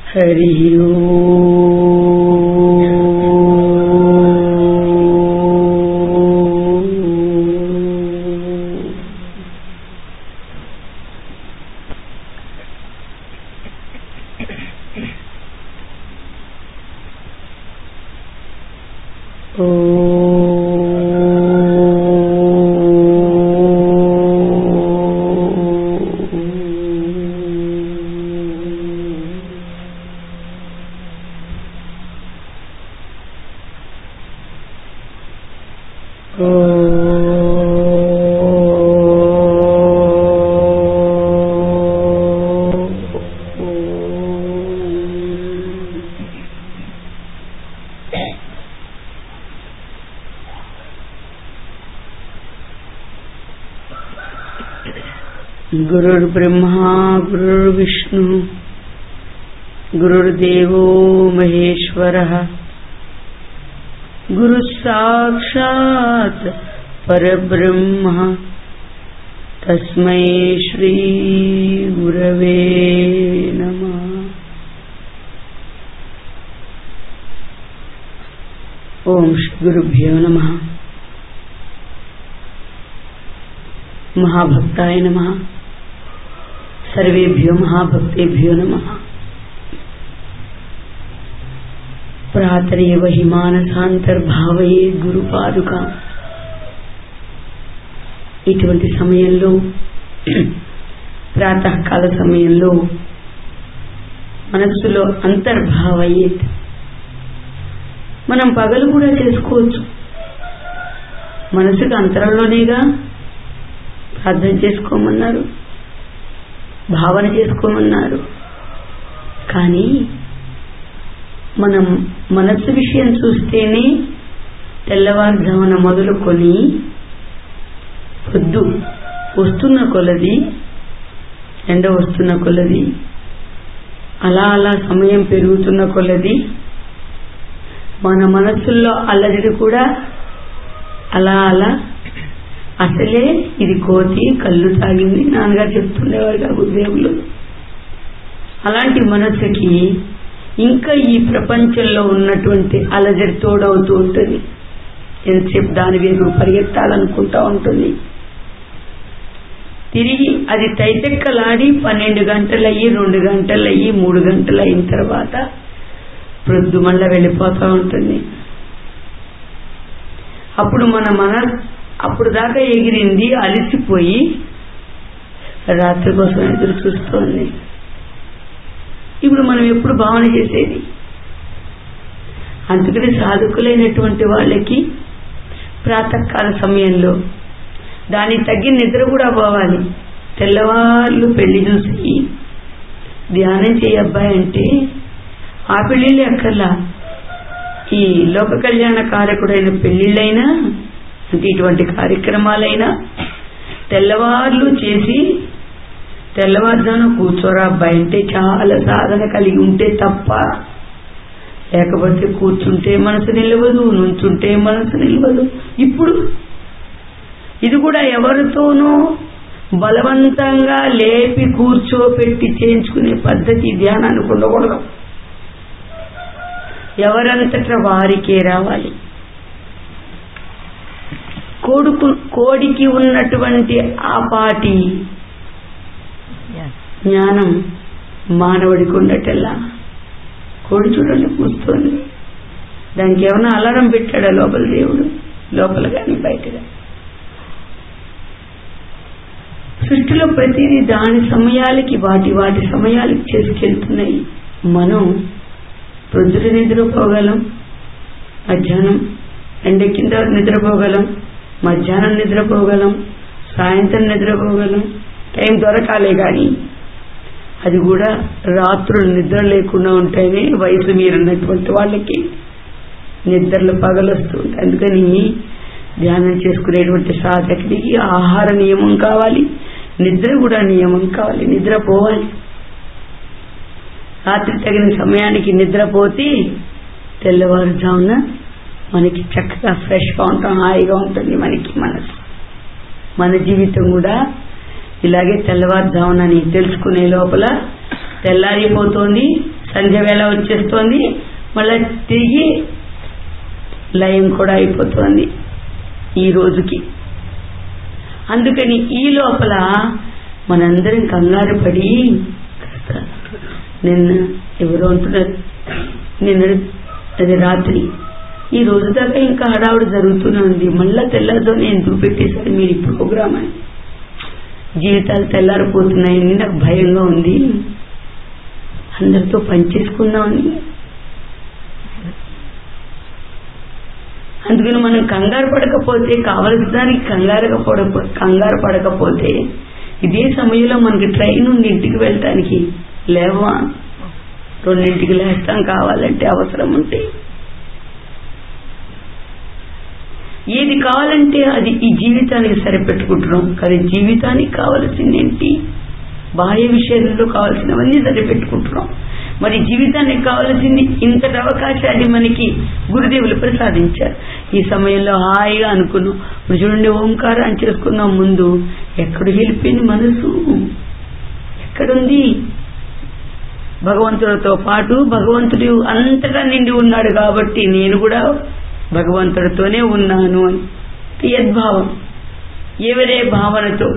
హరి గురుర్బ్రహ్మా గురుర్విష్ణు గురుర్దేవో మహేశ్వరః గురుః సాక్షాత్ పరబ్రహ్మ తస్మై శ్రీ గురవే నమః. ఓం శ్రీ గురుభ్యో నమః. మహాభక్తాయ నమః. సర్వేభ్యో మహాభక్తేభ్యో నమః. ప్రాతరేవ హి మానసాంతర్భావయే గురుపాదుకా. ఇటువంటి సమయంలో, ప్రాతకాల సమయంలో మనస్సులో అంతర్భావయేత్. మనం పగలు కూడా చేసుకోవచ్చు. మనసుకు అంతరంలోనేగా ప్రార్థన చేసుకోమన్నారు, భావన చేసుకోమన్నారు. కానీ మనం మనస్సు విషయం చూస్తేనే తెల్లవారుజామున మొదలుకొని పొద్దు వస్తున్న కొలది, ఎండ వస్తున్న కొలది, అలా అలా సమయం పెరుగుతున్న కొలది మన మనస్సుల్లో అల్లరి కూడా అలా అలా. అసలే ఇది కోతి కళ్ళు తాగింది నాన్నగారు చెప్తుండేవారుగా గురుదేవులు. అలాంటి మనస్సుకి ఇంకా ఈ ప్రపంచంలో ఉన్నటువంటి అలజడి తోడవుతూ ఉంటుంది. ఎంతసేపు దాని వేగు పరిగెత్తాలనుకుంటా ఉంటుంది. తిరిగి అది తైతెక్కలాడి 12 గంటలయ్యి, 2 గంటలయ్యి, 3 గంటలు అయిన తర్వాత ప్రొద్దు మళ్ళా వెళ్ళిపోతూ ఉంటుంది. అప్పుడు అప్పుడు దాకా ఎగిరింది అలసిపోయి రాత్రి కోసం ఎదురు చూస్తోంది. ఇప్పుడు మనం ఎప్పుడు భావన చేసేది? అందుకని సాధకులైనటువంటి వాళ్ళకి ప్రాతకాల సమయంలో దానికి తగ్గిన నిద్ర కూడా పోవాలి. తెల్లవాళ్ళు పెళ్లి చూసి ధ్యానం చేయబ్బాయి అంటే ఆ పెళ్లిళ్ళే అక్కర్లా, ఈ లోక కళ్యాణ కారకుడైన పెళ్లిళ్ళైనా, అంటే ఇటువంటి కార్యక్రమాలైనా తెల్లవార్లు చేసి తెల్లవారుజామున కూర్చోరా అబ్బాయి అంటే చాలా సాధన కలిగి ఉంటే తప్ప. లేకపోతే కూర్చుంటే మనసు నిలవదు, నుంచుంటే మనసు నిలవదు. ఇప్పుడు ఇది కూడా ఎవరితోనో బలవంతంగా లేపి కూర్చోపెట్టి చేయించుకునే పద్ధతి ధ్యానానికి ఉండకూడదు. ఎవరంతట వారికే రావాలి. కోడికి ఉన్నటువంటి ఆపాటి జ్ఞానం మానవుడికి ఉండటల్లా. కోడి చూడండి కూర్చొని, దానికి ఏమైనా అలారం పెట్టాడా లోపల దేవుడు? లోపల కానీ బయటగా. సృష్టిలో ప్రతిదీ దాని సమయాలకి వాటి సమయాలకి చేసుకెళ్తున్నాయి. మనం ప్రొద్దున నిద్రపోగలం, మధ్యాహ్నం ఎండెక్కిన తర్వాత నిద్రపోగలం, మధ్యాహ్నం నిద్రపోగలం, సాయంత్రం నిద్రపోగలం. టైం దొరకాలే కానీ అది కూడా రాత్రులు నిద్ర లేకుండా ఉంటేనే వయసు మీరున్నటువంటి వాళ్ళకి నిద్రలు పగలొస్తూ ఉంటాయి. అందుకని ధ్యానం చేసుకునేటువంటి సాధకుడికి ఆహార నియమం కావాలి, నిద్ర కూడా నియమం కావాలి. నిద్రపోవాలి. రాత్రి తగిన సమయానికి నిద్రపోతే తెల్లవారుజామున మనకి చక్కగా ఫ్రెష్గా ఉంటాం, హాయిగా ఉంటుంది మనకి మనసు. మన జీవితం కూడా ఇలాగే తెల్లవారుజామునని తెలుసుకునే లోపల తెల్లారిపోతోంది, సంధ్య వేళ వచ్చేస్తోంది, మళ్ళా తిరిగి లయం కూడా అయిపోతుంది ఈ రోజుకి. అందుకని ఈ లోపల మనందరం కంగారు పడి, నిన్న ఎవరు అంటున్నారు, నిన్న అది రాత్రి, ఈ రోజు దాకా ఇంకా హడావుడి జరుగుతూనే ఉంది, మళ్ళా తెల్లారితోనే ఎందుకు పెట్టేశారు మీరు ఈ ప్రోగ్రామ్ అని. జీవితాలు తెల్లారిపోతున్నాయని నాకు భయంగా ఉంది, అందరితో పనిచేసుకుందామని. అందుకని మనం కంగారు పడకపోతే, కావలసిన దానికి కంగారు పడకపోతే, ఇదే సమయంలో మనకి ట్రైన్ ఉంది ఇంటికి వెళ్ళటానికి, లేవా 2ంటికి లేస్తాం కావాలంటే, అవసరం ఉంటే. ఏది కావాలంటే అది ఈ జీవితానికి సరిపెట్టుకుంటున్నాం, కానీ జీవితానికి కావలసిందేంటి? బాహ్య విషయాల్లో కావాల్సినవన్నీ సరిపెట్టుకుంటున్నాం. మరి జీవితానికి కావలసింది ఇంతటి అవకాశాన్ని మనకి గురుదేవులు ప్రసాదించారు. ఈ సమయంలో హాయిగా అనుకున్నాం. ఇప్పుడు చూడండి, ఓంకారం చేసుకున్నాం, ముందు ఎక్కడ వెళ్ళిపోయింది మనసు, ఎక్కడుంది? భగవంతుడితో పాటు భగవంతుడు అంతటా నిండి ఉన్నాడు కాబట్టి నేను కూడా భగవంతుడితోనే ఉన్నాను అని యద్భావం, ఎవరే భావనతో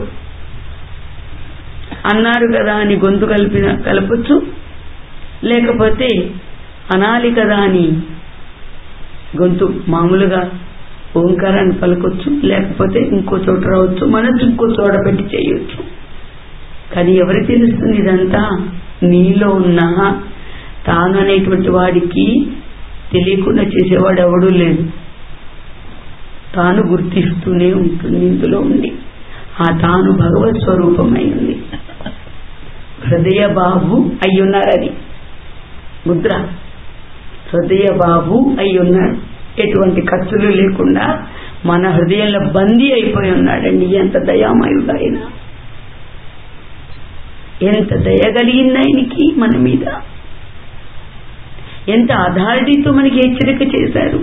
అన్నారు కదా అని గొంతు కలపొచ్చు, లేకపోతే అనాలి కదా అని గొంతు మామూలుగా ఓంకారాన్ని పలకొచ్చు, లేకపోతే ఇంకో చోట రావచ్చు, మనసు ఇంకో చోట పెట్టి చేయొచ్చు. కానీ ఎవరికి తెలుస్తుంది ఇదంతా? నీలో ఉన్న తాను అనేటువంటి వాడికి తెలియకుండా చేసేవాడు ఎవడూ లేదు. తాను గుర్తిస్తూనే ఉంటుంది ఇందులో ఉండి. ఆ తాను భగవత్ స్వరూపమై ఉంది. హృదయ బాబు అయ్యున్నారని ముద్ర. హృదయ బాబు అయ్యున్నాడు, ఎటువంటి ఖర్చులు లేకుండా మన హృదయంలో బందీ అయిపోయి ఉన్నాడండి. ఎంత దయామయుడు ఆయన, ఎంత దయగలిగింది ఆయనకి మన మీద, ఎంత అథారిటీతో మనకి హెచ్చరిక చేశారు.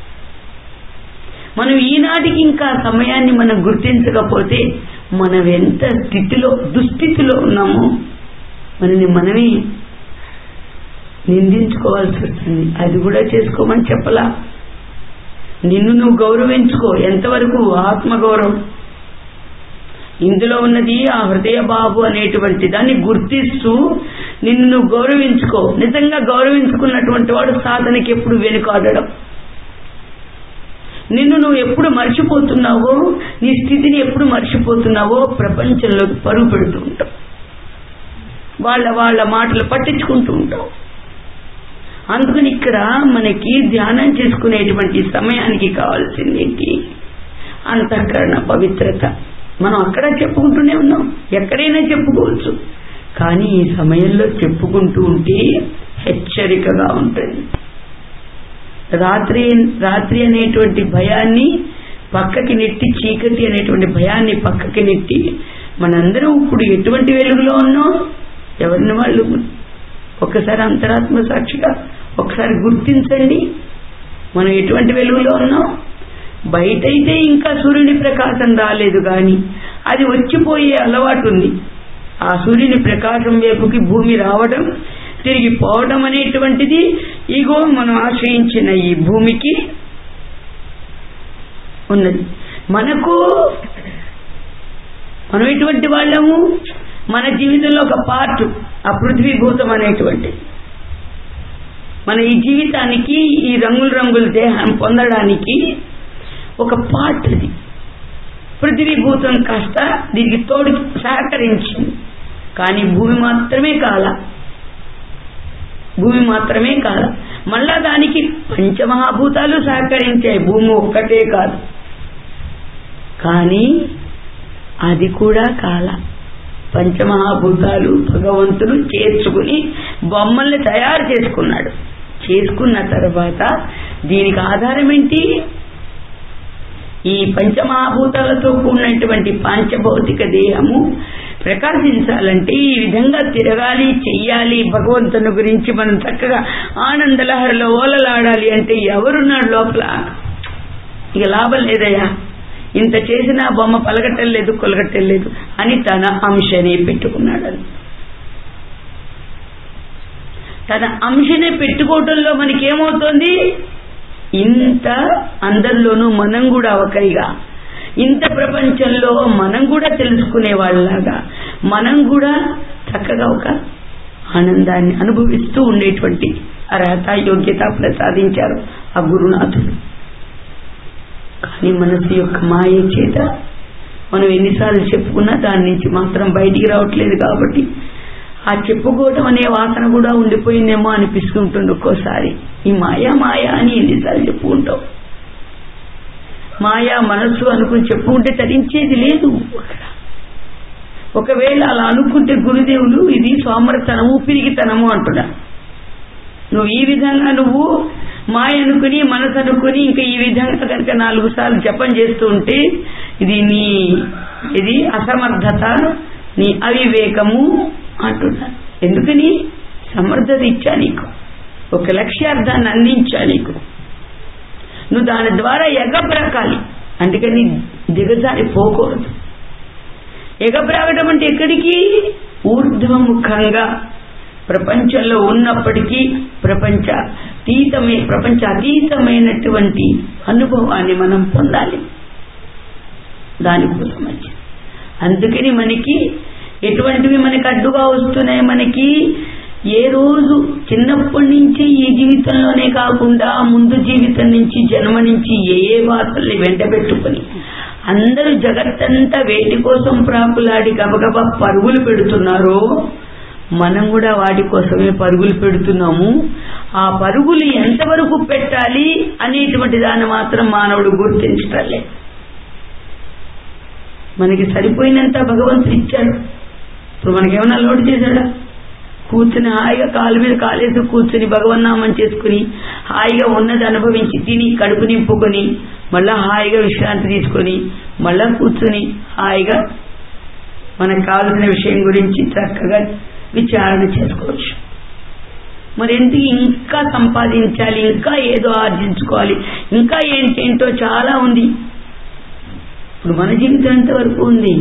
మనం ఈనాటికి ఇంకా సమయాన్ని మనం గుర్తించకపోతే మనం ఎంత దుస్థితిలో ఉన్నామో మనని మనమే నిందించుకోవాల్సి వస్తుంది. అది కూడా చేసుకోమని చెప్పలా. నిన్ను నువ్వు గౌరవించుకో. ఎంతవరకు? ఆత్మగౌరవం. ఇందులో ఉన్నది ఆ హృదయ బాబు అనేటువంటి దాన్ని గుర్తిస్తూ నిన్ను నువ్వు గౌరవించుకో. నిజంగా గౌరవించుకున్నటువంటి వాడు సాధనకి ఎప్పుడు వెనుకాడడం. నిన్ను నువ్వు ఎప్పుడు మర్చిపోతున్నావో, నీ స్థితిని ఎప్పుడు మర్చిపోతున్నావో ప్రపంచంలోకి పరుగు పెడుతూ ఉంటావు. వాళ్ళ మాటలు పట్టించుకుంటూ ఉంటావు. అందుకని ఇక్కడ మనకి ధ్యానం చేసుకునేటువంటి సమయానికి కావాల్సింది ఏంటి? అంతఃకరణ పవిత్రత. మనం అక్కడ చెప్పుకుంటూనే ఉన్నాం, ఎక్కడైనా చెప్పుకోవచ్చు. కానీ ఈ సమయంలో చెప్పుకుంటూ ఉంటే హెచ్చరికగా ఉంటుంది. రాత్రి అనేటువంటి భయాన్ని పక్కకి నెట్టి, చీకటి అనేటువంటి భయాన్ని పక్కకి నెట్టి మనందరం ఇప్పుడు ఎటువంటి వెలుగులో ఉన్నాం? ఎవరిని వాళ్ళు ఒక్కసారి అంతరాత్మ సాక్షిగా ఒకసారి గుర్తించండి. మనం ఎటువంటి వెలుగులో ఉన్నాం? బయటైతే ఇంకా సూర్యుని ప్రకాశం రాలేదు, కానీ అది వచ్చిపోయే అలవాటు ఉంది. ఆ సూర్యుని ప్రకాశం వైపుకి భూమి రావడం, తిరిగి పోవడం అనేటువంటిది ఇగో మనం ఆశ్రయించిన ఈ భూమికి ఉన్నది. మనం ఎటువంటి వాళ్ళము? మన జీవితంలో ఒక పార్ట్ ఆ పృథ్వీభూతం అనేటువంటి. మన ఈ జీవితానికి ఈ రంగుల దేహం పొందడానికి ఒక పార్ట్ అది. పృథ్వీభూతం కాస్త దీనికి తోడు సహకరించింది, కానీ భూమి మాత్రమే కాల. మళ్ళా దానికి పంచమహాభూతాలు సహకరించాయి, భూమి ఒక్కటే కాదు. కానీ అది కూడా కాల. పంచమహాభూతాలు భగవంతుడు చేర్చుకుని బొమ్మల్ని తయారు చేసుకున్నాడు. చేసుకున్న తర్వాత దీనికి ఆధారం ఏంటి? ఈ పంచమహాభూతాలతో కూడినటువంటి పాంచభౌతిక దేహము ప్రకాశించాలంటే ఈ విధంగా తిరగాలి, చెయ్యాలి. భగవంతుని గురించి మనం చక్కగా ఆనందలహరిలో ఓలలాడాలి అంటే ఎవరున్నాడు లోపల? ఇక లాభం లేదయ్యా, ఇంత చేసినా బొమ్మ పలగటం లేదు, కొలగటం లేదు అని తన అంశనే పెట్టుకున్నాడు. తన అంశనే పెట్టుకోవటంలో మనకేమవుతోంది, ఇంత అందరిలోనూ మనం కూడా ఒకరిగా, ఇంత ప్రపంచంలో మనం కూడా తెలుసుకునే వాళ్ళలాగా, మనం కూడా చక్కగా ఒక ఆనందాన్ని అనుభవిస్తూ ఉండేటువంటి అర్హత యోగ్యత ప్రసాదించారు ఆ గురునాథుడు. కానీ మనసు యొక్క మాయ చేత మనం ఎన్నిసార్లు చెప్పుకున్నా దాని నుంచి మాత్రం బయటికి రావట్లేదు. కాబట్టి ఆ చెప్పుకోవటం అనే వాసన కూడా ఉండిపోయిందేమో అనిపిస్తుంటుంది ఒక్కోసారి. ఈ మాయా మాయా అని ఎన్నిసార్లు చెప్పుకుంటాం. మాయా మనస్సు అనుకుని చెప్పుకుంటే తరించేది లేదు అక్కడ. ఒకవేళ అలా అనుకుంటే గురుదేవులు ఇది సోమరతనము పిరిగితనము అంటున్నారు. నువ్వు ఈ విధంగా నువ్వు మాయ అనుకుని మనసు అనుకుని ఇంకా ఈ విధంగా కనుక 4 సార్లు జపం చేస్తూ ఉంటే ఇది అసమర్థత, నీ అవివేకము అంటున్నారు. ఎందుకని? సమర్థత ఇచ్చా నీకు, ఒక లక్ష్యార్థాన్ని అందించా నీకు, నువ్వు దాని ద్వారా ఎగబ్రకాలి. అందుకని దిగజారి పోకూడదు. ఎగబ్రాగడం అంటే ఎక్కడికి? ఊర్ధ్వముఖంగా ప్రపంచంలో ఉన్నప్పటికీ ప్రపంచ అతీతమైనటువంటి అనుభవాన్ని మనం పొందాలి. దానికోసం వచ్చి అందుకని మనకి ఎటువంటివి మనకి అడ్డుగా వస్తున్నాయి. మనకి ఏ రోజు చిన్నప్పటి నుంచి ఈ జీవితంలోనే కాకుండా ముందు జీవితం నుంచి జన్మ నుంచి ఏ వార్తల్ని వెంట పెట్టుకుని అందరూ జగత్తంతా వేటి కోసం ప్రాకులాడి గబగబా పరుగులు పెడుతున్నారో మనం కూడా వాటి కోసమే పరుగులు పెడుతున్నాము. ఆ పరుగులు ఎంతవరకు పెట్టాలి అనేటువంటి దాన్ని మాత్రం మానవుడు గుర్తించటలే. మనకి సరిపోయినంత భగవంతుడు ఇచ్చాడు. ఇప్పుడు మనకేమైనా లోటు చేశాడా? కూర్చుని హాయిగా కాలు మీద కాలేసి కూర్చుని భగవన్నామం చేసుకుని హాయిగా ఉన్నది అనుభవించి తిని కడుపు నింపుకొని మళ్ళా హాయిగా విశ్రాంతి తీసుకొని మళ్ళా కూర్చుని హాయిగా మనకు కావలసిన విషయం గురించి చక్కగా విచారణ చేసుకోవచ్చు. మరి ఎందుకు ఇంకా సంపాదించాలి, ఇంకా ఏదో ఆర్జించుకోవాలి, ఇంకా ఏంటేంటో చాలా ఉంది. ఇప్పుడు మన జీవితం ఎంతవరకు ఉంది?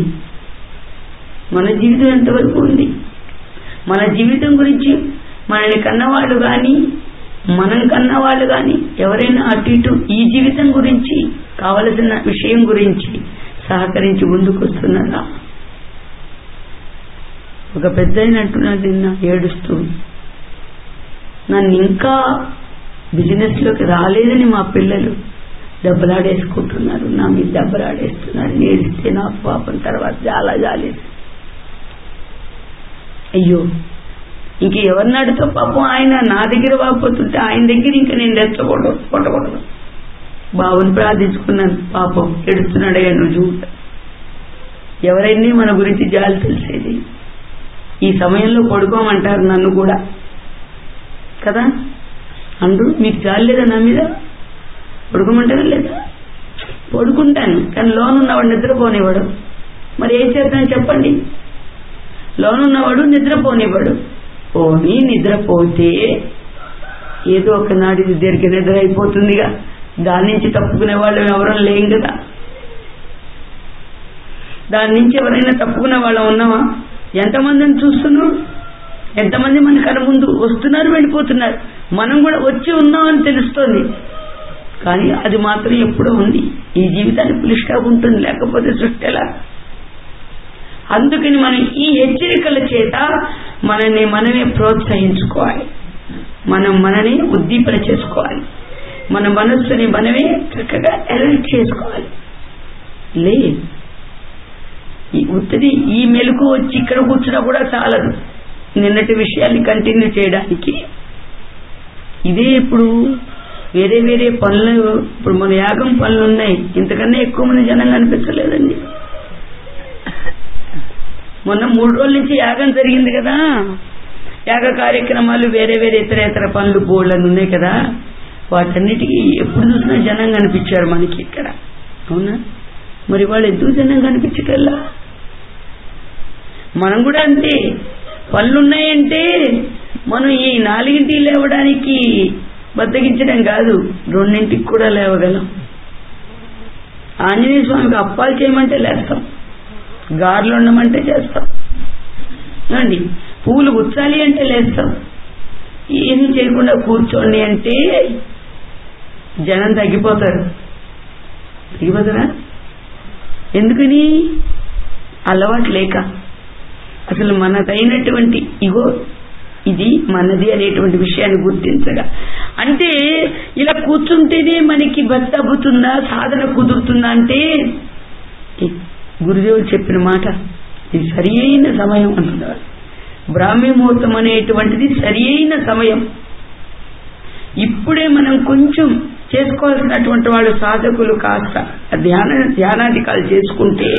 మన జీవితం గురించి మనల్ని కన్నవాళ్ళు కానీ మనం కన్నవాళ్ళు కానీ ఎవరైనా అటు ఇటు ఈ జీవితం గురించి కావలసిన విషయం గురించి సహకరించి ముందుకు వస్తున్నారా? ఒక పెద్ద అంటున్నది నిన్న ఏడుస్తూ, నన్ను ఇంకా బిజినెస్లోకి రాలేదని మా పిల్లలు దెబ్బలాడేసుకుంటున్నారు, నా మీద దెబ్బలాడేస్తున్నారు. ఏడిస్తే నాకు పాపం తర్వాత చాలా జాలేదు. అయ్యో ఇంక ఎవరినాడితో పాపం ఆయన నా దగ్గర వాపోతుంటే ఆయన దగ్గర ఇంకా నేను కొట్టకూడదు. బాబుని ప్రార్థించుకున్నాను, పాపం ఎడుస్తున్నాడయ్యా నువ్వు చూడ. ఎవరైనా మన గురించి జాలి తెలిసేది. ఈ సమయంలో పడుకోమంటారు నన్ను కూడా కదా. అందరూ మీకు జాలి లేదా నా మీద? పడుకోమంటారా లేదా? పడుకుంటాను, కానీ లోనున్నవాడు నిద్రపోనివాడు. మరి ఏం చేద్దాం చెప్పండి? లోనున్నవాడు నిద్రపోనివాడు. పోనీ నిద్రపోతే ఏదో ఒకనాడు ఇది దీర్ఘ నిద్ర అయిపోతుందిగా, దాని నుంచి తప్పుకునే వాళ్ళు ఎవరూ లేం కదా. దాని నుంచి ఎవరైనా తప్పుకునే వాళ్ళం ఉన్నామా? ఎంతమందిని చూస్తున్నాం, ఎంతమంది మన కళ్ళ ముందు వస్తున్నారు వెళ్ళిపోతున్నారు. మనం కూడా వచ్చి ఉన్నామని తెలుస్తోంది, కానీ అది మాత్రం ఎప్పుడూ ఉంది. ఈ జీవితానికి ఫుల్ స్టాప్ ఉంటుంది, లేకపోతే సృష్టి ఎలా? అందుకని మనం ఈ హెచ్చరికల చేత మనల్ని మనమే ప్రోత్సహించుకోవాలి, మనని ఉద్దీపన చేసుకోవాలి, మన మనస్సుని మనమే చక్కగా అలర్ట్ చేసుకోవాలి. ఈ మెలకు వచ్చి ఇక్కడ కూర్చున్నా కూడా చాలదు నిన్నటి విషయాన్ని కంటిన్యూ చేయడానికి. ఇదే ఇప్పుడు వేరే వేరే పనులు, ఇప్పుడు మన యాగం పనులు ఉన్నాయి, ఇంతకన్నా ఎక్కువ మంది జనం కనిపించలేదండి. మొన్న 3 రోజుల నుంచి యాగం జరిగింది కదా, యాగ కార్యక్రమాలు వేరే వేరే ఇతర పనులు బోర్డులు ఉన్నాయి కదా, వాటన్నిటికీ ఎప్పుడు చూసినా జనం కనిపించారు మనకి ఇక్కడ. అవునా? మరి వాళ్ళు ఎందుకు జనం కనిపించటల్లా? మనం కూడా అంతే, పనులున్నాయంటే మనం ఈ 4ంటికి లేవడానికి బద్దగించడం కాదు, 2ంటికి కూడా లేవగలం. ఆంజనేయ స్వామికి అప్పాలు చేయమంటే లేస్తాం, గారెలు ఉండమంటే చేస్తాం, అండి పువ్వులు గుచ్చాలి అంటే లేస్తాం. ఏమీ చేయకుండా కూర్చోండి అంటే జనం తగ్గిపోతారా? ఎందుకని? అలవాటు లేక. అసలు మనదైనటువంటి ఇగో ఇది మనది అనేటువంటి విషయాన్ని గుర్తించగా. అంటే ఇలా కూర్చుంటేనే మనకి భక్తి అబ్బుతుందా, సాధన కుదురుతుందా అంటే గురుదేవులు చెప్పిన మాట ఇది సరి అయిన సమయం అంటున్నారు. బ్రాహ్మీ ముహూర్తం అనేటువంటిది సరి అయిన సమయం. ఇప్పుడే మనం కొంచెం చేసుకోవాల్సినటువంటి వాళ్ళు సాధకులు కాస్త ధ్యానాధికాలు చేసుకుంటే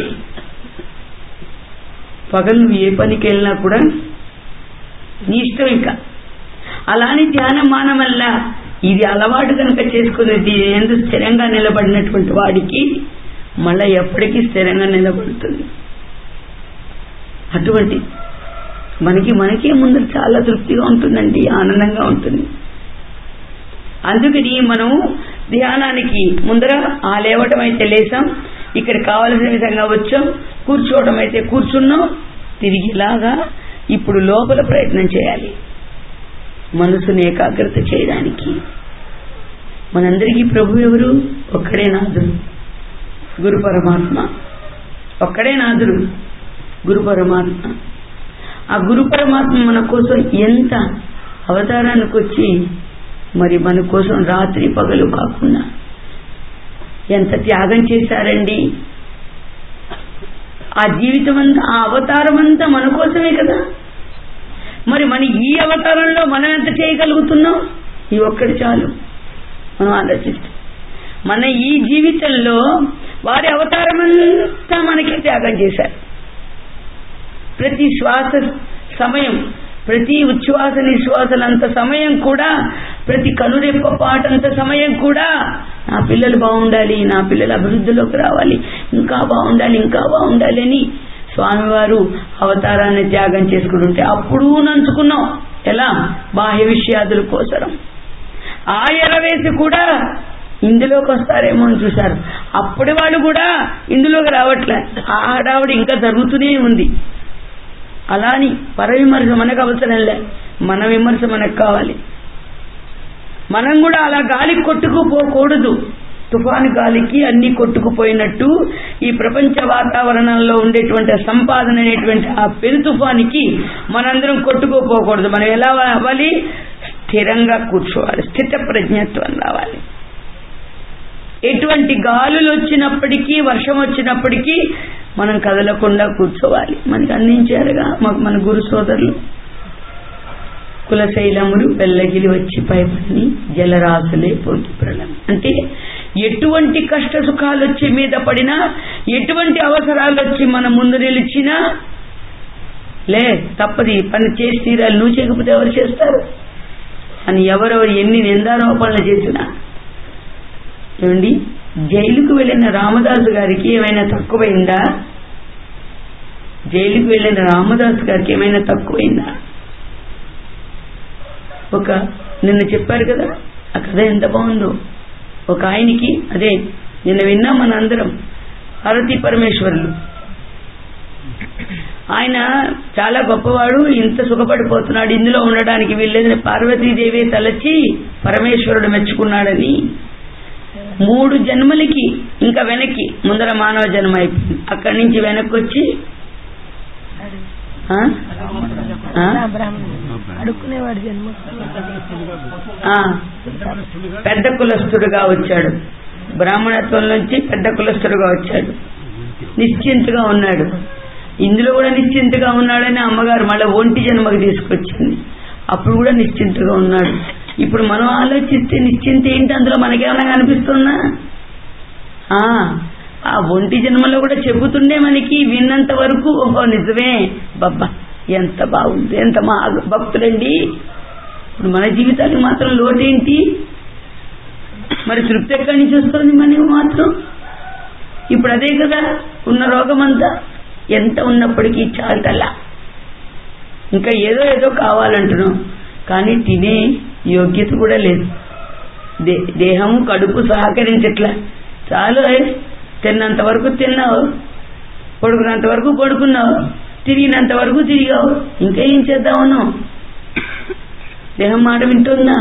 పగలు ఏ పనికి వెళ్ళినా కూడా నీ ఇష్టం. ఇంకా అలానే ధ్యానం మానవల్ల ఇది అలవాటు కనుక చేసుకునేది ఎందుకు స్థిరంగా నిలబడినటువంటి వాడికి మళ్ళా ఎప్పటికీ స్థిరంగా నిలబడుతుంది. అటువంటి మనకే ముందు చాలా తృప్తిగా ఉంటుందండి, ఆనందంగా ఉంటుంది. అందుకని మనం ధ్యానానికి ముందర ఆ లేవటం అయితే లేసాం, ఇక్కడ కావలసిన విధంగా వచ్చాం, కూర్చోవడం అయితే కూర్చున్నాం, తిరిగిలాగా ఇప్పుడు లోపల ప్రయత్నం చేయాలి మనసుని ఏకాగ్రత చేయడానికి. మనందరికీ ప్రభు ఎవరు? ఒక్కడే నాథుడు, గురు పరమాత్మ. ఒక్కడే నాథుడు, గురు పరమాత్మ. ఆ గురు పరమాత్మ మన కోసం ఎంత అవతారానికి వచ్చి మరి మన కోసం రాత్రి పగలు కాకుండా ఎంత త్యాగం చేశారండి. ఆ జీవితం అంతా, ఆ అవతారం అంతా మన కోసమే కదా. మరి మన ఈ అవతారంలో మనం ఎంత చేయగలుగుతున్నాం? ఈ ఒక్కటి చాలు మనం ఆలోచిస్తాం. మన ఈ జీవితంలో వారి అవతారం అంతా మనకే త్యాగం చేశారు. ప్రతి శ్వాస సమయం, ప్రతి ఉచ్ఛ్వాస నిశ్వాసలంత సమయం కూడా, ప్రతి కనురెప్ప పాటంత సమయం కూడా నా పిల్లలు బాగుండాలి, నా పిల్లలు అభివృద్ధిలోకి రావాలి, ఇంకా బాగుండాలి అని స్వామివారు అవతారాన్ని త్యాగం చేసుకుంటుంటే అప్పుడు నంచుకున్నాం. ఎలా? బాహ్య విషయాదుల కోసరం. ఆ ఎరవేసి కూడా ఇందులోకి వస్తారేమో అని చూశారు. అప్పటి వాళ్ళు కూడా ఇందులోకి రావట్లే. ఆ హడావుడి ఇంకా జరుగుతూనే ఉంది. అలాని పరవిమర్శ మనకు అవసరంలే, మన విమర్శ మనకు కావాలి. మనం కూడా అలా గాలి కొట్టుకుపోకూడదు. తుఫాను గాలికి అన్ని కొట్టుకుపోయినట్టు ఈ ప్రపంచ వాతావరణంలో ఉండేటువంటి సంపాదన అనేటువంటి ఆ పెను తుఫానికి మనందరం కొట్టుకుపోకూడదు. మనం ఎలా అవ్వాలి? స్థిరంగా కూర్చోవాలి, స్థిత ప్రజ్ఞత్వం రావాలి. ఎటువంటి గాలులు వచ్చినప్పటికీ, వర్షం వచ్చినప్పటికీ మనం కదలకుండా కూర్చోవాలి. మనకి అందించారుగా మన గురు సోదరులు. కులశైలములు వెల్లగిలి వచ్చి పైపడిని జలరాశులే పొంగి ప్రళయం. అంటే ఎటువంటి కష్ట సుఖాలు వచ్చి మీద పడినా, ఎటువంటి అవసరాలు వచ్చి మన ముందు నిలిచినా లే తప్పది, పని చేసి తీరాలి. నువ్వు చేయకపోతే ఎవరు చేస్తారు అని ఎవరెవరు ఎన్ని నిందారోపణలు చేసినా. ఏమండి, జైలుకు వెళ్ళిన రామదాసు గారికి ఏమైనా తక్కువైందా? జైలుకు వెళ్ళిన రామదాసు గారికి ఏమైనా తక్కువైందా? నిన్న చెప్పారు కదా ఆ కథ ఎంత బాగుందో. ఒక ఆయనకి, అదే నిన్న విన్నాం మన అందరం, పార్వతీ పరమేశ్వరులు. ఆయన చాలా గొప్పవాడు, ఇంత సుఖపడిపోతున్నాడు, ఇందులో ఉండడానికి వీల్లేదని పార్వతీదేవి తలచి పరమేశ్వరుడు మెచ్చుకున్నాడని 3 జన్మలకి ఇంకా వెనక్కి, ముందర మానవ జన్మ అయిపోయింది, అక్కడి నుంచి వెనక్కి వచ్చి పెద్ద కులస్తుడుగా వచ్చాడు. బ్రాహ్మణత్వం నుంచి పెద్ద కులస్తుడుగా వచ్చాడు. నిశ్చింతగా ఉన్నాడు. ఇందులో కూడా నిశ్చింతగా ఉన్నాడని అమ్మగారు మళ్ళీ ఒంటి జన్మకి తీసుకొచ్చింది. అప్పుడు కూడా నిశ్చింతగా ఉన్నాడు. ఇప్పుడు మనం ఆలోచిస్తే నిశ్చింత ఏంటి, అందులో మనకేమైనా కనిపిస్తుందా? ఆ ఒంటి జన్మలో కూడా చెబుతుండే మనకి విన్నంత వరకు ఓహో నిజమే, బాబా ఎంత బాగుంది, ఎంత మా భక్తులండి. ఇప్పుడు మన జీవితానికి మాత్రం లోటేంటి? మరి తృప్తి ఎక్కడి నుంచి వస్తుంది మనకి మాత్రం? ఇప్పుడు అదే కదా ఉన్న రోగమంతా. ఎంత ఉన్నప్పటికీ చాలటల్లా, ఇంకా ఏదో కావాలంటున్నాం, కానీ తినే యోగ్యత కూడా లేదు. దేహము కడుపు సహకరించట్లా. చాలు, తిన్నంత వరకు తిన్నావు, పడుకున్నంత వరకు పడుకున్నావు, తిరిగినంత వరకు తిరిగావు, ఇంకా ఏం చేద్దామను? దేహం మాట వింటుందా?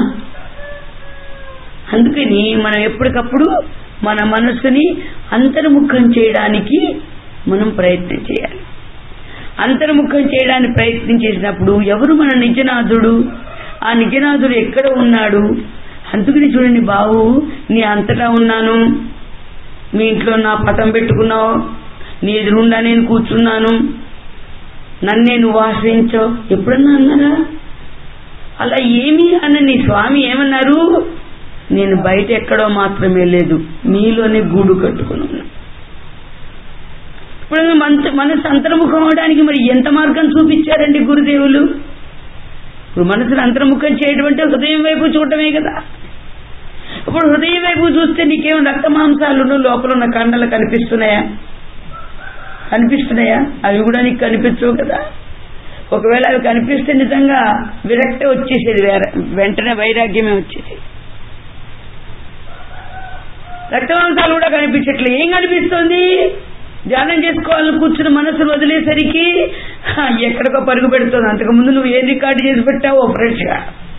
అందుకని మనం ఎప్పటికప్పుడు మన మనస్సుని అంతర్ముఖం చేయడానికి మనం ప్రయత్నం చేయాలి. అంతర్ముఖం చేయడానికి ప్రయత్నం చేసినప్పుడు ఎవరు మన నిజనాథుడు, ఆ నిజనాథుడు ఎక్కడ ఉన్నాడు? అందుకని చూడండి, బావు నీ అంతటా ఉన్నాను, మీ ఇంట్లో నా పటం పెట్టుకున్నావు, నీ ఎదురుండా నేను కూర్చున్నాను, నన్నే నువ్వు ఆశ్రయించావు, ఎప్పుడన్నా అన్నారా? అలా ఏమీ నీ స్వామి ఏమన్నారు? నేను బయట ఎక్కడో మాత్రమే లేదు, నీలోనే గూడు కట్టుకుని ఉన్నా. ఇప్పుడు మనసు అంతర్ముఖం అవడానికి మరి ఎంత మార్గం చూపించారండి గురుదేవులు? ఇప్పుడు మనసును అంతర్ముఖం చేయడం అంటే హృదయం వైపు చూడటమే కదా. ఇప్పుడు హృదయం వైపు చూస్తే నీకేం రక్త మాంసాలు లోపల ఉన్న కండలు కనిపిస్తున్నాయా? అవి కూడా నీకు కనిపించవు కదా. ఒకవేళ అవి కనిపిస్తే నిజంగా విరక్తి వచ్చేసేది, వెంటనే వైరాగ్యమే వచ్చేది. రక్త మాంసాలు కూడా కనిపించట్లేదు, ఏం కనిపిస్తుంది? ధ్యానం చేసుకోవాలని కూర్చుని మనసును వదిలేసరికి ఎక్కడికో పరుగు పెడుతుంది. అంతకుముందు నువ్వు ఏం రికార్డు చేసి పెట్టావో ఫ్రెష్గా,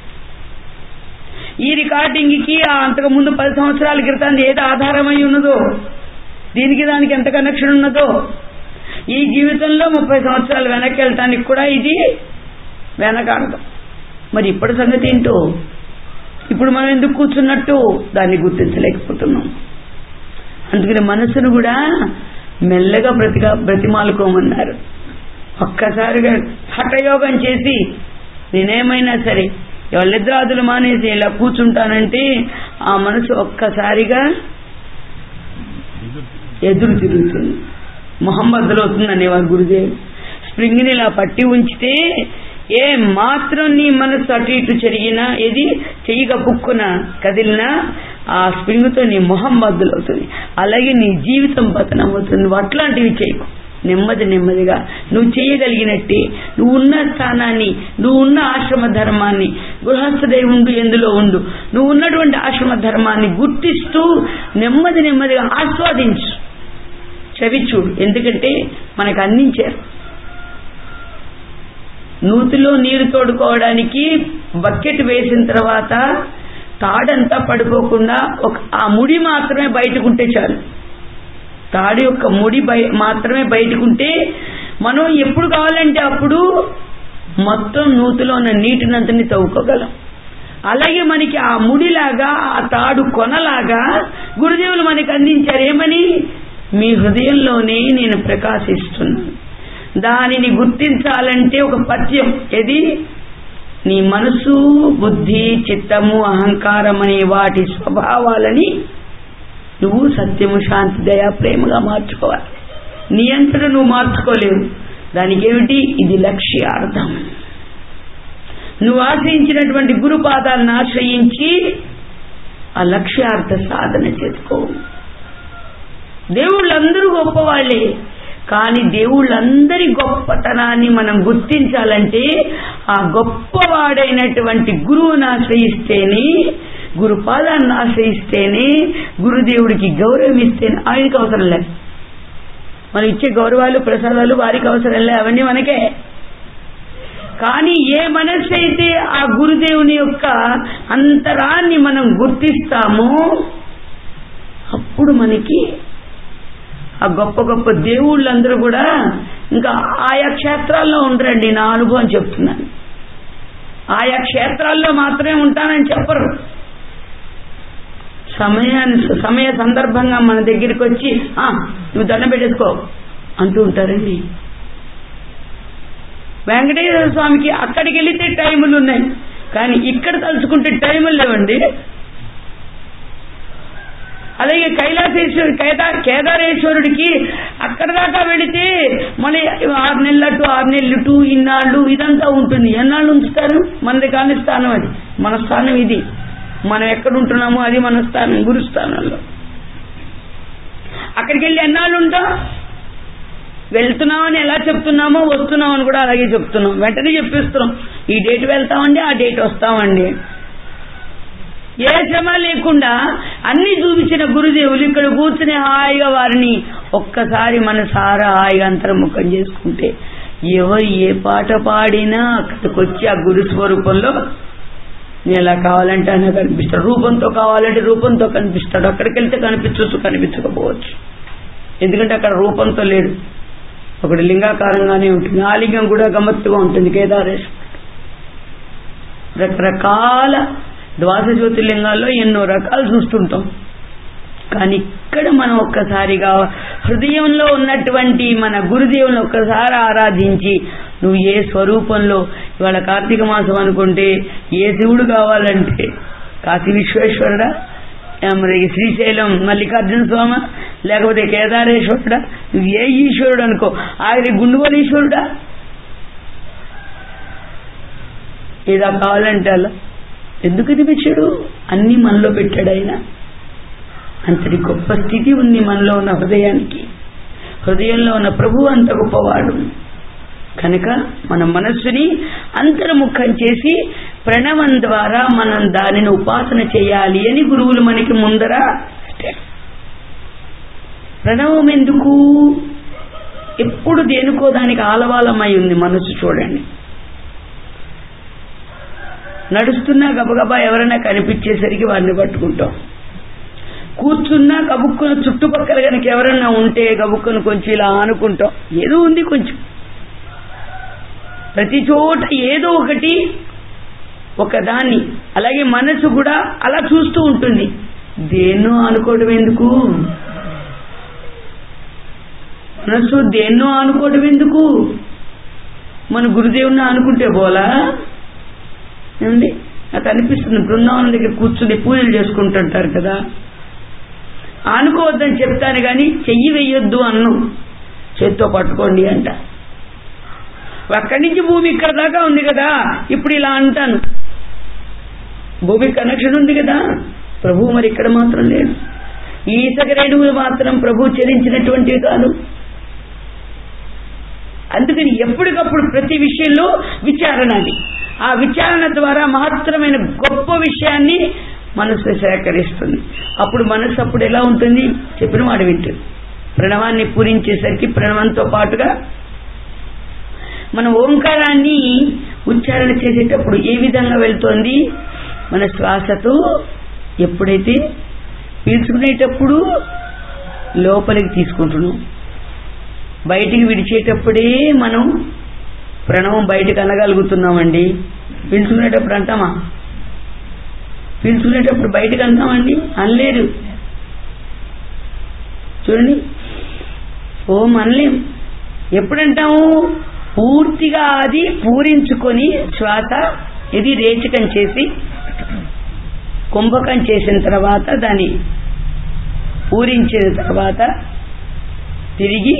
ఈ రికార్డింగ్కి అంతకుముందు 10 సంవత్సరాల క్రితం ఏది ఆధారమై ఉన్నదో, దీనికి దానికి ఎంత కనెక్షన్ ఉన్నదో, ఈ జీవితంలో 30 సంవత్సరాలు వెనక్కి వెళ్ళటానికి కూడా ఇది వెనకాడదు. మరి ఇప్పటి సంగతి ఏంటో? ఇప్పుడు మనం ఎందుకు కూర్చున్నట్టు దాన్ని గుర్తించలేకపోతున్నాం. అందుకని మనసును కూడా మెల్లగా బ్రతిమాలుకోమన్నారు. ఒక్కసారిగా హఠయోగం చేసి నేనేమైనా సరే ఎవరిద్రాదులు మానేసి ఇలా కూర్చుంటానంటే ఆ మనసు ఒక్కసారిగా ఎదురు తిరుగుతుంది, మొహం బద్దలవుతుంది అనేవారు గురుదేవులు. స్ప్రింగ్ని ఇలా పట్టి ఉంచితే ఏ మాత్రం నీ మనసు అటు ఇటు చెరిగినా, ఏది చెయ్యి కప్పుక్కున కదిలినా ఆ స్ప్రింగ్తో నీ మొహం బద్దలవుతుంది, అలాగే నీ జీవితం పతనం అవుతుంది. నువ్వు అట్లాంటివి చేయకు. నెమ్మదిగా నువ్వు చేయగలిగినట్టే నువ్వు ఉన్న స్థానాన్ని, నువ్వు ఉన్న ఆశ్రమ ధర్మాన్ని, గృహస్థుడై ఉండు, ఎందులో ఉండు, నువ్వు ఉన్నటువంటి ఆశ్రమ ధర్మాన్ని గుర్తిస్తూ నెమ్మదిగా ఆస్వాదించు, చవిచూడు. ఎందుకంటే మనకు అందించారు. నూతిలో నీరు తోడుకోవడానికి బకెట్ వేసిన తర్వాత తాడంతా పడిపోకుండా ఆ ముడి మాత్రమే బయటకుంటే చాలు. తాడు యొక్క ముడి మాత్రమే బయటకుంటే మనం ఎప్పుడు కావాలంటే అప్పుడు మొత్తం నూతిలో ఉన్న నీటినంతని తవ్వుకోగలం. అలాగే మనకి ఆ ముడిలాగా, ఆ తాడు కొనలాగా గురుదేవులు మనకి అందించారు. ఏమని? మీ హృదయంలోనే నేను ప్రకాశిస్తున్నాను. దానిని గుర్తించాలంటే ఒక పద్యం, ఏది? నీ మనసు, బుద్ధి, చిత్తము, అహంకారం అనే వాటి స్వభావాలని నువ్వు సత్యము, శాంతి, దయ, ప్రేమగా మార్చుకోవాలి. నీ అంతటా నువ్వు మార్చుకోలేవు. దానికి ఏమిటి? ఇది లక్ష్యార్థం. నువ్వు ఆశ్రయించినటువంటి గురుపాదాలను ఆశ్రయించి ఆ లక్ష్యార్థ సాధన చేసుకో. దేవుళ్ళందరూ గొప్పవాళ్లే, కానీ దేవుళ్ళందరి గొప్పతనాన్ని మనం గుర్తించాలంటే ఆ గొప్పవాడైనటువంటి గురువుని ఆశ్రయిస్తేనే, గురుపాదాన్ని ఆశ్రయిస్తేనే, గురుదేవుడికి గౌరవం ఇస్తేనే. ఆయనకి అవసరం లేదు, మనం ఇచ్చే గౌరవాలు, ప్రసాదాలు వారికి అవసరం లేదు, అవన్నీ మనకే. కానీ ఏ మనస్సు అయితే ఆ గురుదేవుని యొక్క అంతరాన్ని మనం గుర్తిస్తామో అప్పుడు మనకి ఆ గొప్ప దేవుళ్ళందరూ కూడా ఇంకా ఆయా క్షేత్రాల్లో ఉండరండి. నా అనుభవం చెప్తున్నాను. ఆయా క్షేత్రాల్లో మాత్రమే ఉంటానని చెప్పరు. సమయ సందర్భంగా మన దగ్గరికి వచ్చి నువ్వు దండం పెట్టేసుకో అంటూ ఉంటారండి. వెంకటేశ్వర స్వామికి అక్కడికి వెళితే టైములు ఉన్నాయి, కానీ ఇక్కడ తలుచుకుంటే టైములు లేవండి. అలాగే కేదారేశ్వరుడికి అక్కడ దాకా వెళితే మళ్ళీ 6 నెలలు ఇన్నాళ్ళు ఇదంతా ఉంటుంది. ఎన్నాళ్ళు ఉంచుతారు? మనది కాని స్థానం అది, మన స్థానం ఇది. మనం ఎక్కడ ఉంటున్నామో అది మన స్థానం, గురుస్థానంలో. అక్కడికి వెళ్ళి ఎన్నాళ్ళు ఉంటాం? వెళ్తున్నామని ఎలా చెప్తున్నామో వస్తున్నామని కూడా అలాగే చెప్తున్నాం. వెంటనే చెప్పిస్తున్నాం, ఈ డేట్ వెళ్తామండి, ఆ డేట్ వస్తామండి. ఏ శ్రమ లేకుండా అన్ని చూపించిన గురుదేవులు ఇక్కడ కూర్చుని హాయిగా వారిని ఒక్కసారి మనసారా హాయిగా అంతర్ముఖం చేసుకుంటే ఎవరు ఏ పాట పాడినా అక్కడికి వచ్చి ఆ గురు స్వరూపంలో నేను ఎలా కావాలంటే అలా కనిపిస్తాడు, రూపంతో కావాలంటే రూపంతో కనిపిస్తాడు. అక్కడికి వెళ్తే కనిపించవచ్చు, కనిపించకపోవచ్చు. ఎందుకంటే అక్కడ రూపంతో లేడు, ఒకటి లింగాకారంగానే ఉంటుంది. ఆ లింగం కూడా గమ్మత్తుగా ఉంటుంది. కేదారేశ్వరుడు రకరకాల ద్వాదశ జ్యోతిర్లింగాల్లో ఎన్నో రకాలు చూస్తుంటాం. కానీ ఇక్కడ మనం ఒక్కసారిగా హృదయంలో ఉన్నటువంటి మన గురుదేవుని ఒక్కసారి ఆరాధించి, నువ్వు ఏ స్వరూపంలో, ఇవాళ కార్తీక మాసం అనుకుంటే ఏ శివుడు కావాలంటే కాశీ విశ్వేశ్వరుడా, మరి శ్రీశైలం మల్లికార్జున స్వామి, లేకపోతే కేదారేశ్వరుడా, నువ్వు ఏ ఈశ్వరుడు అనుకో, ఆయన గుండువలీశ్వరుడా, ఏదా కావాలంటే అలా. ఎందుకు ఇది పెట్టాడు? అన్ని మనలో పెట్టాడు ఆయన. అంతటి గొప్ప స్థితి ఉంది మనలో ఉన్న హృదయానికి. హృదయంలో ఉన్న ప్రభువు అంత గొప్పవాడు కనుక మన మనస్సుని అంతర్ముఖం చేసి ప్రణవం ద్వారా మనం దానిని ఉపాసన చేయాలి అని గురువులు మనకి ముందర. ప్రణవం ఎందుకు? ఎప్పుడు దేనికో దానికి ఆలవాలమై ఉంది మనస్సు. చూడండి, నడుస్తున్నా గబగబా ఎవరైనా కనిపించేసరికి వారిని పట్టుకుంటాం. కూర్చున్నా గబుక్కున చుట్టుపక్కల కనుక ఎవరన్నా ఉంటే గబుక్కును కొంచెం ఇలా ఆనుకుంటాం. ఏదో ఉంది కొంచెం, ప్రతి చోట ఏదో ఒకటి ఒకదాన్ని. అలాగే మనసు కూడా అలా చూస్తూ ఉంటుంది. దేన్నో అనుకోవడం ఎందుకు? మనసు దేన్నో అనుకోవడం ఎందుకు? మన గురుదేవుని అనుకుంటే పోలా ఏమండి? నాకు అనిపిస్తుంది, బృందావనం దగ్గర కూర్చుని పూజలు చేసుకుంటుంటారు కదా, ఆనుకోవద్దని చెప్తాను కానీ చెయ్యి వెయ్యొద్దు అన్ను, చేత్తో పట్టుకోండి అంట. అక్కడి నుంచి భూమి ఇక్కడ దాకా ఉంది కదా, ఇప్పుడు ఇలా అంటాను, భూమి కనెక్షన్ ఉంది కదా. ప్రభు మరి ఇక్కడ మాత్రం లేదు. ఈ ఇసుక రేణువులు మాత్రం ప్రభు చెల్లించినటువంటివి కాదు. అందుకని ఎప్పటికప్పుడు ప్రతి విషయంలో విచారణ. అది ఆ విచారణ ద్వారా మహత్తరమైన గొప్ప విషయాన్ని మనసు సేకరిస్తుంది. అప్పుడు మనసు అప్పుడు ఎలా ఉంటుంది? చెప్పిన మాట వింటుంది. ప్రణవాన్ని పూరించేసరికి ప్రణవంతో పాటుగా మన ఓంకారాన్ని ఉచ్చారణ చేసేటప్పుడు ఏ విధంగా వెళ్తోంది? మన శ్వాసతో ఎప్పుడైతే పీల్చుకునేటప్పుడు లోపలికి తీసుకుంటున్నాం, బయటికి విడిచేటప్పుడే మనం ప్రణవం బయటికి అనగలుగుతున్నామండి. పీల్చుకునేటప్పుడు అంటామా? పీల్చుకునేటప్పుడు బయటకు అంటామండి? అనలేదు. చూడండి, ఓం అనలేం. ఎప్పుడంటాము? పూర్తిగా అది పూరించుకొని శ్వాస ఇది రేచకం చేసి కుంభకం చేసిన తర్వాత, దాన్ని పూరించిన తర్వాత తిరిగి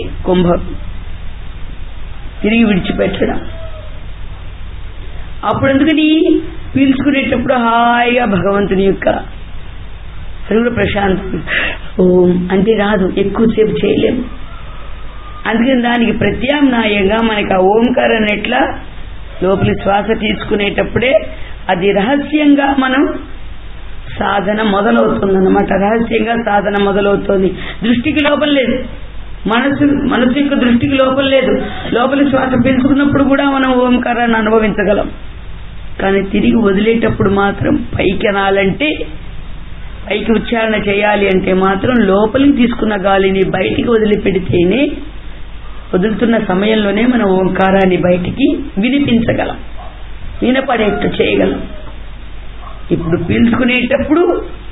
తిరిగి విడిచిపెట్టడం. అప్పుడు ఎందుకని? పీల్చుకునేటప్పుడు హాయిగా భగవంతుని యొక్క అది కూడా ప్రశాంతం. ఓం అంటే రాదు, ఎక్కువసేపు చేయలేము. అందుకని దానికి ప్రత్యామ్నాయంగా మనకి ఆ ఓంకారాన్ని ఎట్లా లోపలి శ్వాస తీసుకునేటప్పుడే అది రహస్యంగా మనం సాధన మొదలవుతుందన్నమాట. రహస్యంగా సాధన మొదలవుతుంది. దృష్టికి లోపం లేదు, మనసు యొక్క దృష్టికి లోపం లేదు. లోపలి శ్వాస పీల్చుకున్నప్పుడు కూడా మనం ఓంకారాన్ని అనుభవించగలం. కానీ తిరిగి వదిలేటప్పుడు మాత్రం పైకి అనాలంటే, పైకి ఉచ్చారణ చేయాలి అంటే మాత్రం లోపలికి తీసుకున్న గాలిని బయటికి వదిలిపెడితేనే, వదులుతున్న సమయంలోనే మనం ఓంకారాన్ని బయటికి వినిపించగలం, వినపడేట్టు చేయగలం. ఇప్పుడు పీల్చుకునేటప్పుడు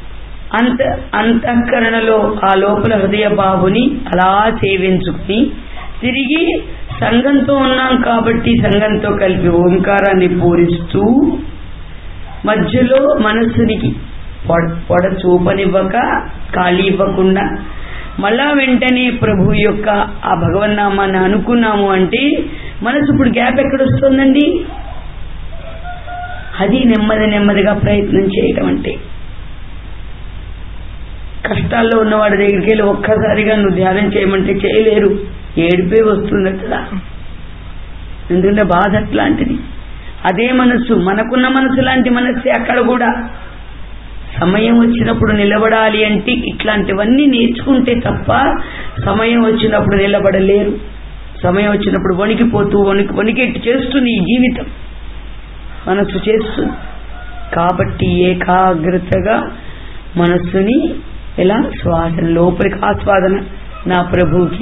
అంతఃకరణలో ఆ లోపల హృదయ బాబుని అలా సేవించుకుని తిరిగి సంఘంతో ఉన్నాం కాబట్టి సంఘంతో కలిపి ఓంకారాన్ని పూరిస్తూ మధ్యలో మనస్సునికి పొడ చూపనివ్వక, ఖాళీ ఇవ్వకుండా మళ్ళా వెంటనే ప్రభు యొక్క ఆ భగవన్నామాన్ని అనుకున్నాము అంటే మనసు ఇప్పుడు గ్యాప్ ఎక్కడొస్తుందండి? అది నెమ్మదిగా ప్రయత్నం చేయడం అంటే. కష్టాల్లో ఉన్నవాడి దగ్గరికి వెళ్ళి ఒక్కసారిగా నువ్వు ధ్యానం చేయమంటే చేయలేరు, ఏడిపే వస్తుంది కదా. ఎందుకంటే బాధ అట్లాంటిది. అదే మనస్సు, మనకున్న మనసు లాంటి మనస్సే అక్కడ కూడా. సమయం వచ్చినప్పుడు నిలబడాలి అంటే ఇట్లాంటివన్నీ నేర్చుకుంటే తప్ప సమయం వచ్చినప్పుడు నిలబడలేరు. సమయం వచ్చినప్పుడు వణికిపోతూ వణికెట్టు చేస్తుంది ఈ జీవితం, మనస్సు చేస్తుంది. కాబట్టి ఏకాగ్రతగా మనస్సుని ఇలా శ్వాసన లోపలికి ఆస్వాదన నా ప్రభువుకి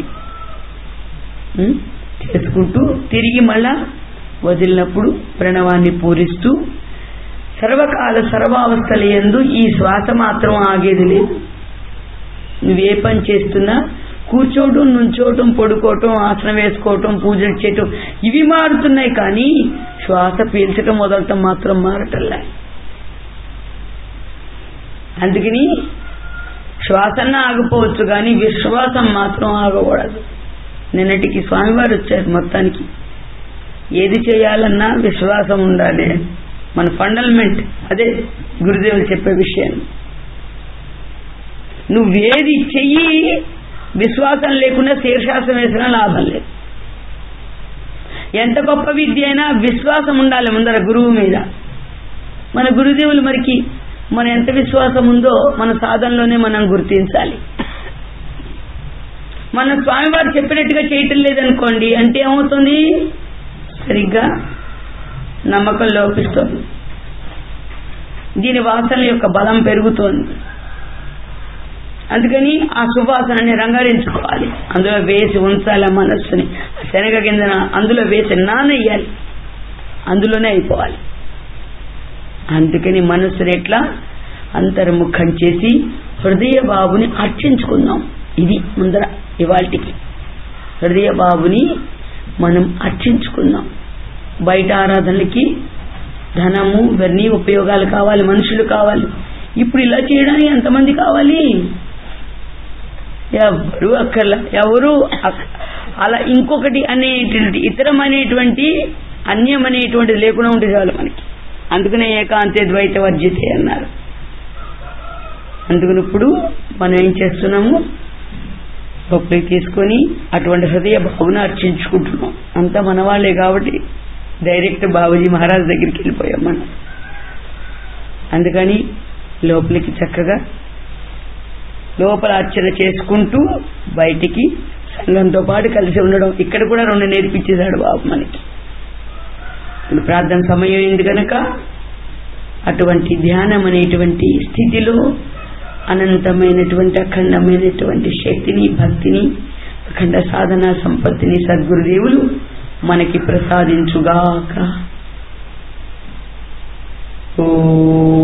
చేసుకుంటూ తిరిగి మళ్ళా వదిలినప్పుడు ప్రణవాన్ని పూరిస్తూ సర్వకాల సర్వావస్థలయందు ఈ శ్వాస మాత్రం ఆగేది లేదు. నువ్వే పని చేస్తున్నా కూర్చోవటం, నుంచోవటం, పడుకోవటం, ఆసనం వేసుకోవటం, పూజలు చేయటం ఇవి మారుతున్నాయి, కానీ శ్వాస పీల్చటం మొదలటం మాత్రం మారటంలే. అందుకని శ్వాసన ఆగిపోవచ్చు, కానీ విశ్వాసం మాత్రం ఆగకూడదు. నిన్నటికి స్వామివారు వచ్చారు. మొత్తానికి ఏది చేయాలన్నా విశ్వాసం ఉండాలి. మన ఫండమెంట్ అదే గురుదేవులు చెప్పే విషయం. నువ్వేది చెయ్యి విశ్వాసం లేకుండా శీర్షాసనం వేసినా లాభం లేదు. ఎంత గొప్ప విద్య అయినా విశ్వాసం ఉండాలి ముందర గురువు మీద. మన గురుదేవులు మరికి మన ఎంత విశ్వాసం ఉందో మన సాధనలోనే మనం గుర్తించాలి. మన స్వామివారు చెప్పినట్టుగా చేయటం లేదనుకోండి, అంటే ఏమవుతుంది, సరిగ్గా నమ్మకం లోపిస్తుంది. దీని వాసన యొక్క బలం పెరుగుతోంది. అందుకని ఆ సువాసనని రంగరించుకోవాలి, అందులో వేసి ఉంచాలి. మనస్సుని శనగ గింజన అందులో వేసి నానయ్యాలి, అందులోనే అయిపోవాలి. అందుకని మనస్సుని ఎట్లా అంతర్ముఖం చేసి హృదయ బాబుని అర్చించుకుందాం. ఇది ముందర ఇవాళకి హృదయ బాబుని మనం అర్చించుకుందాం. బయట ఆరాధనలకి ధనము ఇవన్నీ ఉపయోగాలు కావాలి, మనుషులు కావాలి. ఇప్పుడు ఇలా చేయడానికి ఎంతమంది కావాలి? ఎవరు అక్కర్లా. ఎవరు అలా ఇంకొకటి అనేటువంటి ఇతరం అనేటువంటి అన్యం అనేటువంటిది లేకుండా ఉంటే చాలు మనకి. అందుకనే ఏకాంతే ద్వైత వర్జితే అన్నారు. అందుకని ఇప్పుడు మనం ఏం చేస్తున్నాము, లోపలికి తీసుకొని అటువంటి హృదయ భావన అర్చించుకుంటున్నాం. అంతా మన వాళ్ళే కాబట్టి డైరెక్ట్ బాబూజీ మహారాజ్ దగ్గరికి వెళ్ళిపోయాం మనం. అందుకని లోపలికి చక్కగా లోపల అర్చన చేసుకుంటూ బయటికి సంఘంతో పాటు కలిసి ఉండడం. ఇక్కడ కూడా 2 నేర్పించేశాడు బాబు మనకి. ప్రార్థన సమయం అయింది కనుక అటువంటి ధ్యానం అనేటువంటి స్థితిలో అనంతమైనటువంటి అఖండమైనటువంటి శక్తిని, భక్తిని, అఖండ సాధన సంపత్తిని సద్గురుదేవులు మనకి ప్రసాదించుగాక. ఓ